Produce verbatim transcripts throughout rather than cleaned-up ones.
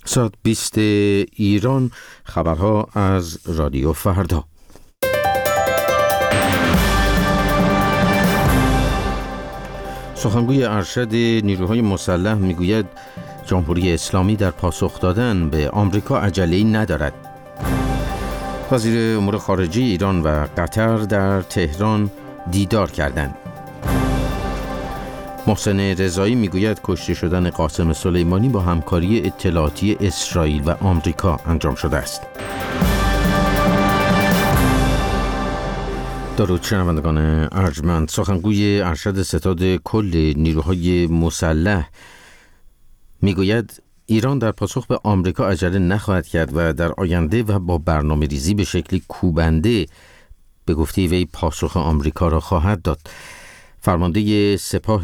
ساعت بیست ایران، خبرها از رادیو فردا. سخنگوی ارشد نیروهای مسلح میگوید جمهوری اسلامی در پاسخ دادن به آمریکا عجله‌ای ندارد. وزیر امور خارجه ایران و قطر در تهران دیدار کردند. محسن رضایی میگوید کشته شدن قاسم سلیمانی با همکاری اطلاعاتی اسرائیل و آمریکا انجام شده است. درود شنوندگان ارجمند، سخنگوی ارشد ستاد کل نیروهای مسلح میگوید ایران در پاسخ به آمریکا عجله نخواهد کرد و در آینده و با برنامه ریزی به شکلی کوبنده به گفته وی پاسخ آمریکا را خواهد داد. فرمانده سپاه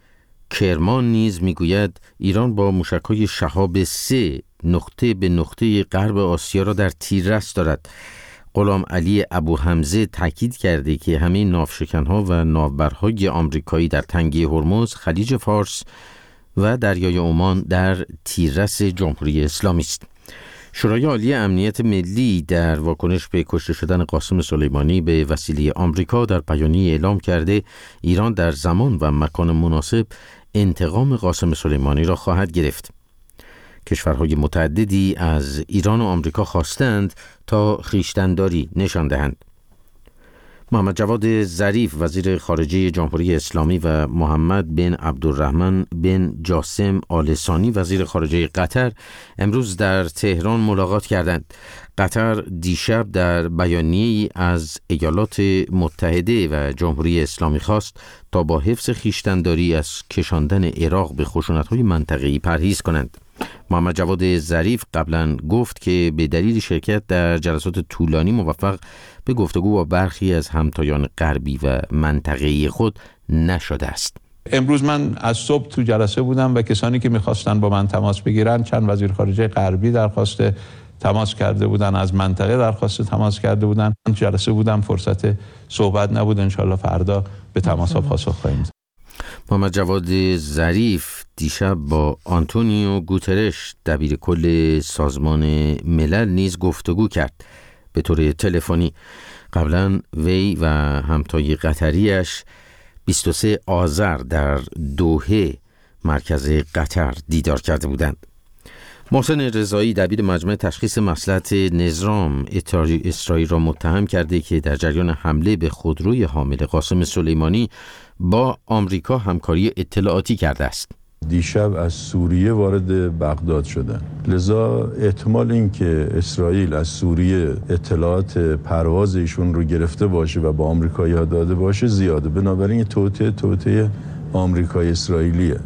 کرمان نیز میگوید ایران با موشک‌های شهاب سه نقطه به نقطه غرب آسیا را در تیررس دارد. غلام علی ابوحمزه تاکید کرده که همه ناوشکن‌ها و ناوبرهای آمریکایی در تنگه هرمز، خلیج فارس و دریای عمان در تیررس جمهوری اسلامی است. شورای عالی امنیت ملی در واکنش به کشته شدن قاسم سلیمانی به وسیله آمریکا در بیانیه اعلام کرده ایران در زمان و مکان مناسب انتقام قاسم سلیمانی را خواهد گرفت. کشورهای متعددی از ایران و آمریکا خواستند تا خویشتن‌داری نشان دهند. محمد جواد ظریف وزیر خارجه جمهوری اسلامی و محمد بن عبدالرحمن بن جاسم آل ثانی وزیر خارجه قطر امروز در تهران ملاقات کردند. قطر دیشب در بیانیه‌ای از ایالات متحده و جمهوری اسلامی خواست تا با حفظ خویشتن‌داری از کشاندن عراق به خشونت‌های منطقه‌ای پرهیز کنند. محمد جواد ظریف قبلا گفت که به دلیل شرکت در جلسات طولانی موفق به گفتگو با برخی از همتایان غربی و منطقه‌ای خود نشده است. امروز من از صبح تو جلسه بودم و کسانی که می‌خواستن با من تماس بگیرن، چند وزیر خارجه غربی درخواست تماس کرده بودن، از منطقه درخواست تماس کرده بودن. جلسه بودم، فرصت صحبت نبود. انشالله فردا به تماس‌ها پاسخ خواهیم داد. محمد جواد ظریف دیشب با آنتونیو گوترش دبیر کل سازمان ملل نیز گفتگو کرد به طور تلفنی. قبلا وی و همتای قطریش بیست و سوم آذر در دوحه مرکز قطر دیدار کرده بودند. محسن رضایی دبیر مجمع تشخیص مصلحت نظام اسرائیل را متهم کرده که در جریان حمله به خودروی حامل قاسم سلیمانی با آمریکا همکاری اطلاعاتی کرده است. دیشب از سوریه وارد بغداد شدن، لذا احتمال این که اسرائیل از سوریه اطلاعات پرواز ایشون رو گرفته باشه و با آمریکایی‌ها داده باشه زیاده. بنابراین توطئه توطئه آمریکای اسرائیلیه.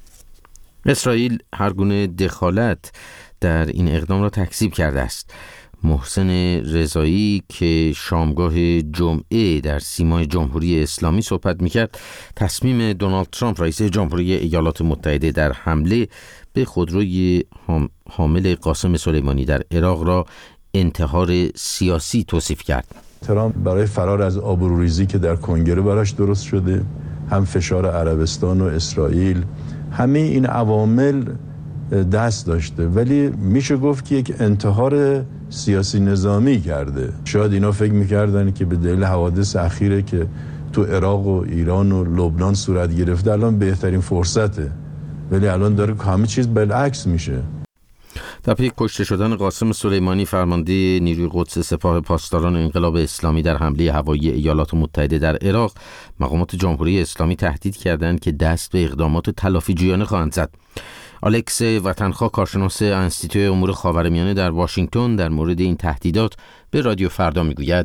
اسرائیل هر گونه دخالت در این اقدام را تکذیب کرده است. محسن رضایی که شامگاه جمعه در سیمای جمهوری اسلامی صحبت میکرد، تصمیم دونالد ترامپ رئیس جمهوری ایالات متحده در حمله به خودروی حامل قاسم سلیمانی در عراق را انتحار سیاسی توصیف کرد. ترامپ برای فرار از آبروریزی که در کنگره براش درست شده، هم فشار عربستان و اسرائیل، همه این عوامل دست داشته، ولی میشه گفت که یک انتحار سیاسی نظامی کرده. شاید اینا فکر میکردن که به دلیل حوادث اخیره که تو عراق و ایران و لبنان صورت گرفته الان بهترین فرصته، ولی الان داره همه چیز بالعکس میشه. در پی کشته شدن قاسم سلیمانی، فرمانده نیروی قدس سپاه پاسداران انقلاب اسلامی در حمله هوایی ایالات متحده در عراق، مقامات جمهوری اسلامی تهدید کردند که دست به اقدامات تلافی‌جویانه خواهند زد. الکس وطنخواه، کارشناس انستیتوی امور خاورمیانه در واشنگتن، در مورد این تهدیدات به رادیو فردا میگوید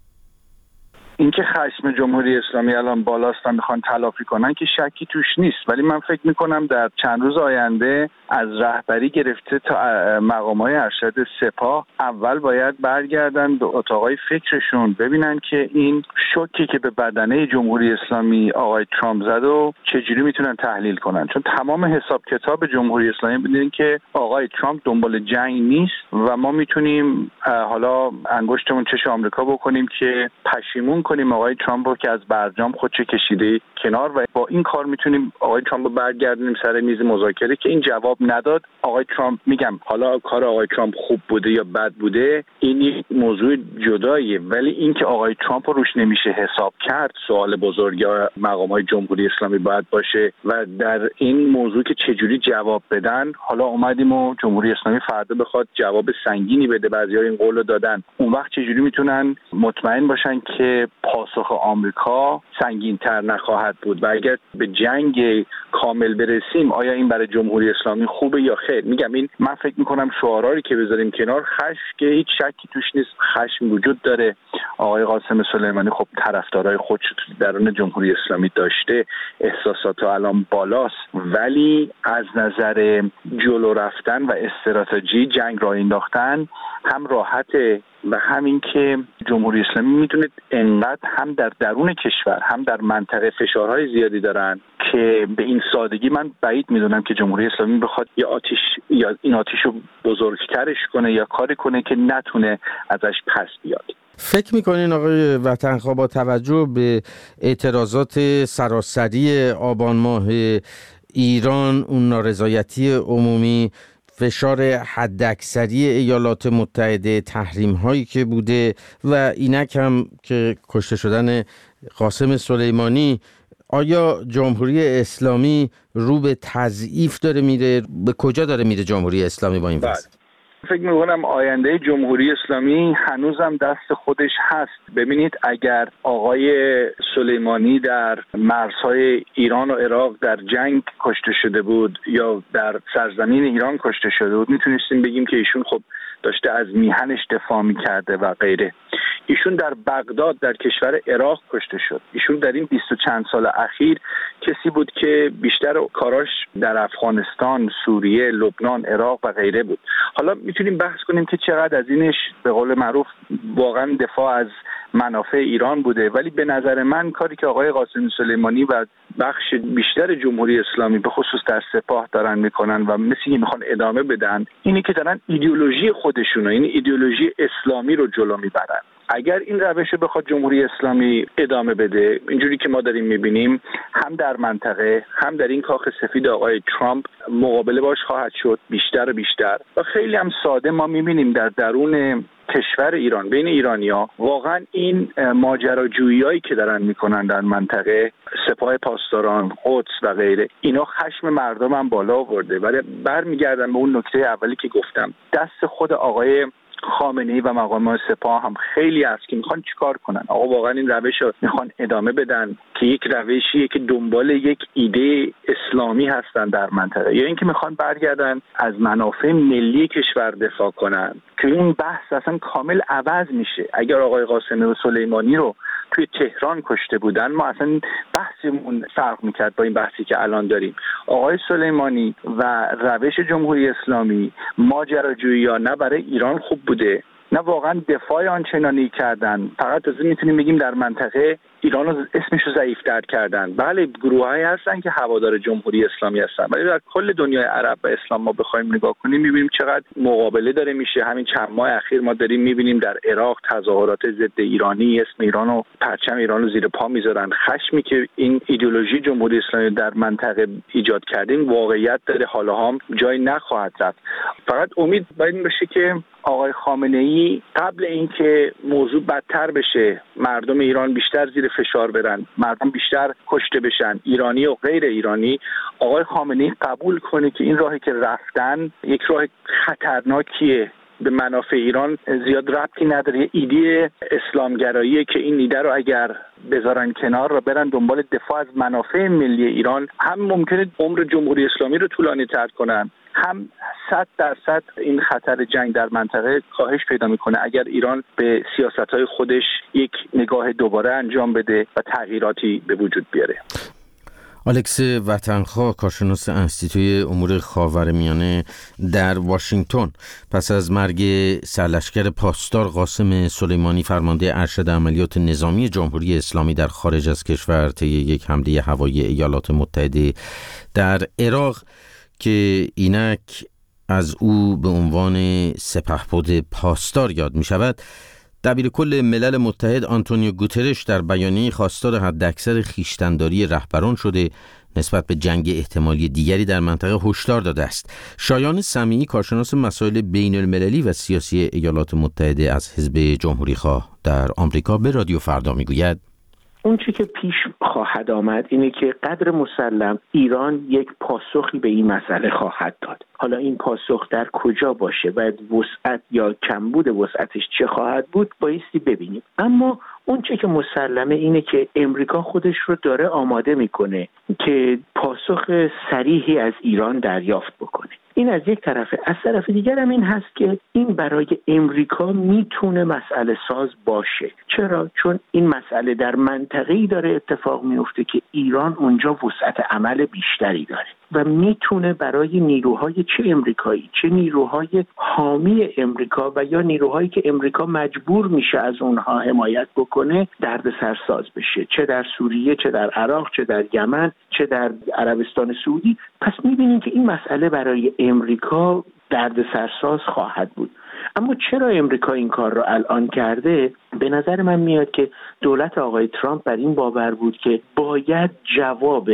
اینکه خشم جمهوری اسلامی الان بالاست و میخوان تلافی کنن که شکی توش نیست، ولی من فکر میکنم در چند روز آینده از رهبری گرفته تا مقامات ارشد سپاه اول باید برگردن به اتاقای فکرشون، ببینن که این شوکی که به بدنه جمهوری اسلامی آقای ترامپ زد و چجوری میتونن تحلیل کنن. چون تمام حساب کتاب جمهوری اسلامی ببینن که آقای ترامپ دنبال جنگ نیست و ما میتونیم حالا انگشتمون چش آمریکا بکنیم که پشیمون میکنیم آقای ترامپ رو که از برجام خودش کشیده کنار و با این کار میتونیم آقای ترامپ رو برگردونیم سر میز مذاکره که این جواب نداد. آقای ترامپ میگم حالا کار آقای ترامپ خوب بوده یا بد بوده این یک موضوع جداییه، ولی این که آقای ترامپ رو روش نمیشه حساب کرد سوال بزرگ یا مقامات جمهوری اسلامی باید باشه و در این موضوع که چجوری جواب بدن. حالا اومدیم و جمهوری اسلامی فردا بخواد جواب سنگینی بده، بعضی‌ها این قول رو دادن، اون وقت چجوری میتونن مطمئن باشن که پاسخ آمریکا سنگین‌تر نخواهد بود و اگر به جنگ کامل برسیم آیا این برای جمهوری اسلامی خوبه یا خیر؟ میگم این من فکر میکنم شعارهایی که بذاریم کنار، خشم که هیچ شکی توش نیست، خشم وجود داره. آقای قاسم سلیمانی خب طرفدارای خودش تو درون جمهوری اسلامی داشته، احساسات الان بالاست، ولی از نظر جلو رفتن و استراتژی جنگ را انداختن هم راحته و همین که جمهوری اسلامی میتونه انقدر هم در درون کشور هم در منطقه فشارهای زیادی دارن که به این سادگی من بعید میدونم که جمهوری اسلامی بخواد یا آتش یا این آتش رو بزرگترش کنه یا کاری کنه که نتونه ازش پس بیاد. فکر میکنین آقای وطنخواه با توجه به اعتراضات سراسری آبان ماه ایران، اون نارضایتی عمومی، فشار حداکثری ایالات متحده، تحریم هایی که بوده و اینک هم که کشته شدن قاسم سلیمانی، آیا جمهوری اسلامی رو به تضعیف داره میره؟ به کجا داره میره جمهوری اسلامی با این وضع؟ فکر میکنم آینده جمهوری اسلامی هنوزم دست خودش هست. ببینید اگر آقای سلیمانی در مرزهای ایران و عراق در جنگ کشته شده بود یا در سرزمین ایران کشته شده بود میتونستیم بگیم که ایشون خب داشته از میهنش دفاع میکرده و غیره. ایشون در بغداد در کشور عراق کشته شد. ایشون در این بیست و چند سال اخیر کسی بود که بیشتر کاراش در افغانستان، سوریه، لبنان، عراق و غیره بود. حالا میتونیم بحث کنیم که چقدر از اینش به قول معروف واقعا دفاع از منافع ایران بوده، ولی به نظر من کاری که آقای قاسم سلیمانی و بخش بیشتر جمهوری اسلامی به خصوص در سپاه دارن میکنن و مثل اینکه میخوان ادامه بدن اینی که دارن ایدئولوژی خودشونو، این ایدئولوژی اسلامی رو جلو میبرن. اگر این روش رو بخواد جمهوری اسلامی ادامه بده اینجوری که ما داریم میبینیم، هم در منطقه هم در این کاخ سفید آقای ترامپ مقابله باش خواهد شد بیشتر و بیشتر و خیلی هم ساده ما میبینیم در درون کشور ایران بین ایرانی‌ها واقعا این ماجراجویی‌هایی که دارن میکنن در منطقه، سپاه پاسداران، قدس و غیره، اینا خشم مردم هم بالا آورده. ولی برمیگردم به اون نکته اولی که گفتم، دست خود آقای خامنه‌ای و مقامات سپاه هم خیلی است که میخوان چیکار کنن. آقا واقعا این روش رو میخوان ادامه بدن که یک روشیه که دنبال یک ایده اسلامی هستن در منطقه، یا اینکه میخوان برگردن از منافع ملی کشور دفاع کنن که این بحث اصلا کامل عوض میشه. اگر آقای قاسم سلیمانی رو توی تهران کشته بودن ما اصلا بحثمون فرق میکرد با این بحثی که الان داریم. آقای سلیمانی و روش جمهوری اسلامی ماجراجویی یا نه برای ایران خوب بوده نه واقعا دفاع آنچنانی کردن، فقط از این میتونیم بگیم در منطقه ایران رو اسمش رو ضعیف‌تر کردن. بله گروهایی هستن که هوادار جمهوری اسلامی هستن، ولی در کل دنیای عرب و اسلام ما بخوایم نگاه کنیم میبینیم چقدر مقابله داره میشه. همین چند ماه اخیر ما داریم میبینیم در عراق تظاهرات ضد ایرانی، اسم ایران و پرچم ایران رو زیر پا میذارن. خشمی که این ایدئولوژی جمهوری اسلامی در منطقه ایجاد کرده این واقعیت داره، حالا هم جای نخواهد رفت. فقط امید باید باشه که آقای خامنه‌ای قبل اینکه موضوع بدتر بشه، مردم ایران بیشتر زیر فشار برن، مردم بیشتر کشته بشن، ایرانی و غیر ایرانی، آقای خامنه‌ای قبول کنه که این راهی که رفتن یک راه خطرناکیه، به منافع ایران زیاد ربطی نداره، ایده اسلامگراییه که این ایده رو اگر بذارن کنار و برن دنبال دفاع از منافع ملی ایران، هم ممکنه عمر جمهوری اسلامی رو طولانی تر کنن، هم صد درصد این خطر جنگ در منطقه کاهش پیدا میکنه اگر ایران به سیاست‌های خودش یک نگاه دوباره انجام بده و تغییراتی به وجود بیاره. الکس وطنخواه، کارشناس انستیتوی امور خاورمیانه در واشنگتن، پس از مرگ سرلشکر پاسدار قاسم سلیمانی فرمانده ارشد عملیات نظامی جمهوری اسلامی در خارج از کشور طی یک حمله هوایی ایالات متحده در عراق که اینک از او به عنوان سپهبد پاسدار یاد می شود، دبیر کل ملل متحد آنتونیو گوترش در بیانیه خواستار حداکثر خویشتن‌داری رهبران شده نسبت به جنگ احتمالی دیگری در منطقه هشدار داده است. شایان سمیعی، کارشناس مسائل بین المللی و سیاسی ایالات متحده از حزب جمهوریخواه در آمریکا، به رادیو فردا میگوید اون چی که پیش خواهد آمد اینه که قدر مسلم ایران یک پاسخی به این مسئله خواهد داد. حالا این پاسخ در کجا باشه و وسعت یا کمبود وسعتش چه خواهد بود بایستی ببینیم. اما اون چی که مسلمه اینه که امریکا خودش رو داره آماده میکنه که پاسخ صریحی از ایران دریافت بکنه. این از یک طرفه. از طرف دیگر هم این هست که این برای امریکا میتونه مسئله ساز باشه. چرا؟ چون این مسئله در منطقه‌ای داره اتفاق میفته که ایران اونجا وسعت عمل بیشتری داره و میتونه برای نیروهای چه امریکایی چه نیروهای حامی امریکا و یا نیروهایی که امریکا مجبور میشه از اونها حمایت بکنه دردسر ساز بشه، چه در سوریه، چه در عراق، چه در یمن، چه در عربستان سعودی. پس میبینیم که این مسئله برای امریکا دردسر ساز خواهد بود. اما چرا امریکا این کار رو الان کرده؟ به نظر من میاد که دولت آقای ترامپ بر این باور بود که باید جواب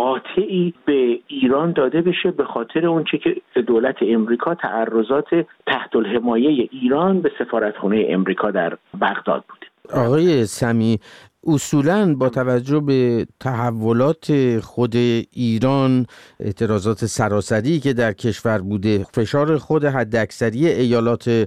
قاطعی به ایران داده بشه به خاطر اون چه که دولت امریکا تعرضات تحت الحمایه ایران به سفارتخانه امریکا در بغداد بوده. آقای سمیعی، اصولاً با توجه به تحولات خود ایران، اعتراضات سراسری که در کشور بوده، فشار خود حداکثری ایالات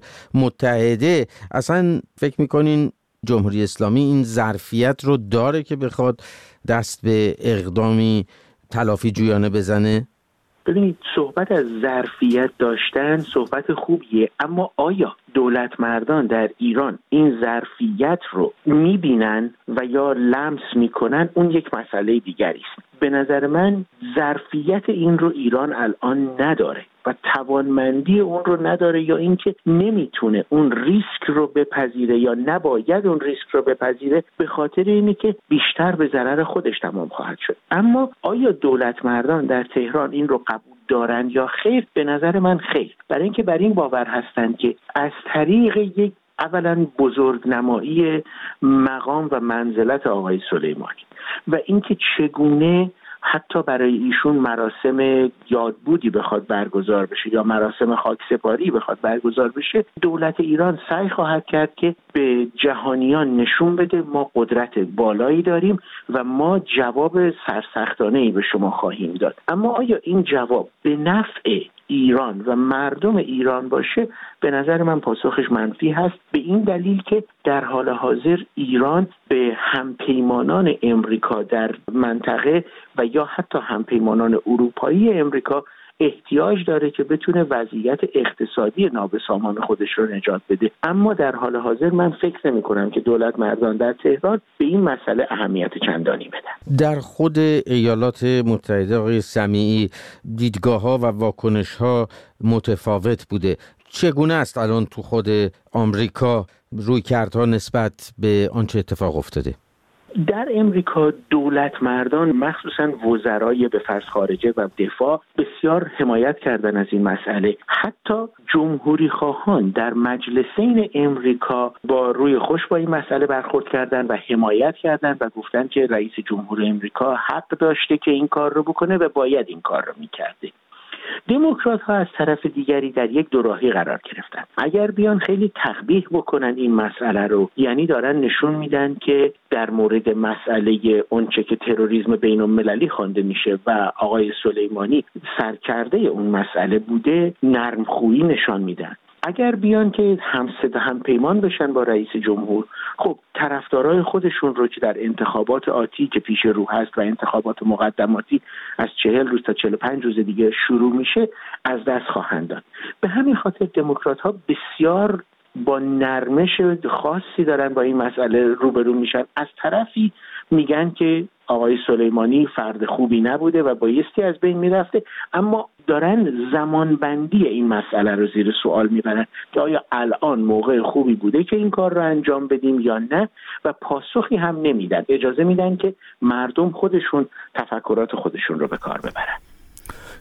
متحده، اصلا فکر میکنین جمهوری اسلامی این ظرفیت رو داره که بخواد دست به اقدامی تلافی جویانه بزنه؟ ببینید، صحبت از ظرفیت داشتن صحبت خوبیه، اما آیا دولت مردان در ایران این ظرفیت رو میبینن و یا لمس میکنن؟ اون یک مسئله دیگری است. به نظر من ظرفیت این رو ایران الان نداره و توانمندی اون رو نداره، یا اینکه نمیتونه اون ریسک رو بپذیره یا نباید اون ریسک رو بپذیره به خاطر اینه که بیشتر به ضرر خودش تمام خواهد شد. اما آیا دولت مردان در تهران این رو قبول دارند یا خیر؟ به نظر من خیر، برای اینکه بر این باور هستند که از طریق یک اولا بزرگنمایی مقام و منزلت آقای سلیمانی و اینکه چگونه حتی برای ایشون مراسم یادبودی بخواد برگزار بشه یا مراسم خاکسپاری بخواد برگزار بشه، دولت ایران سعی خواهد کرد که به جهانیان نشون بده ما قدرت بالایی داریم و ما جواب سرسختانه‌ای به شما خواهیم داد. اما آیا این جواب به نفع ایران و مردم ایران باشه؟ به نظر من پاسخش منفی هست، به این دلیل که در حال حاضر ایران به همپیمانان امریکا در منطقه و یا حتی همپیمانان اروپایی امریکا احتیاج داره که بتونه وضعیت اقتصادی نابسامان خودش رو نجات بده. اما در حال حاضر من فکر نمی کنم که دولت مردان در تهران به این مسئله اهمیت چندانی بدن. در خود ایالات متحده آقای سمیعی دیدگاه‌ها و واکنش‌ها متفاوت بوده. چگونه است الان تو خود آمریکا رویکردها نسبت به آنچه اتفاق افتاده؟ در امریکا دولت مردان مخصوصاً وزرای به فرض خارجه و دفاع بسیار حمایت کردن از این مسئله. حتی جمهوری خواهان در مجلسین امریکا با روی خوش با این مسئله برخورد کردن و حمایت کردن و گفتن که رئیس جمهور امریکا حق داشته که این کار رو بکنه و باید این کار رو میکرده. دموکرات ها از طرف دیگری در یک دوراهی قرار گرفتن. اگر بیان خیلی تقبیح بکنن این مسئله رو، یعنی دارن نشون میدن که در مورد مسئله اونچه که تروریسم بین المللی خوانده میشه و آقای سلیمانی سرکرده اون مسئله بوده، نرمخویی نشان میدن. اگر بیان که همصدا هم پیمان بشن با رئیس جمهور، خب طرفدارای خودشون رو که در انتخابات آتی که پیش رو هست و انتخابات مقدماتی از چهل روز تا چهل و پنج روز دیگه شروع میشه از دست خواهند داد. به همین خاطر دموکرات ها بسیار با نرمش خاصی دارن با این مسئله روبرو میشن. از طرفی میگن که آقای سلیمانی فرد خوبی نبوده و بایستی از بین میرفته، اما دارن زمانبندی این مسئله رو زیر سوال میبرن که آیا الان موقع خوبی بوده که این کار رو انجام بدیم یا نه، و پاسخی هم نمیدن. اجازه میدن که مردم خودشون تفکرات خودشون رو به کار ببرن.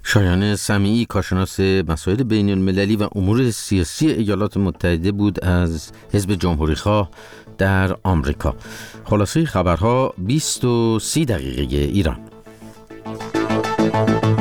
شایان سمیعی، کارشناس مسائل بین المللی و امور سیاسی ایالات متحده بود از حزب جمهوریخواه در آمریکا. خلاصه خبرها بیست و سی دقیقه ایران.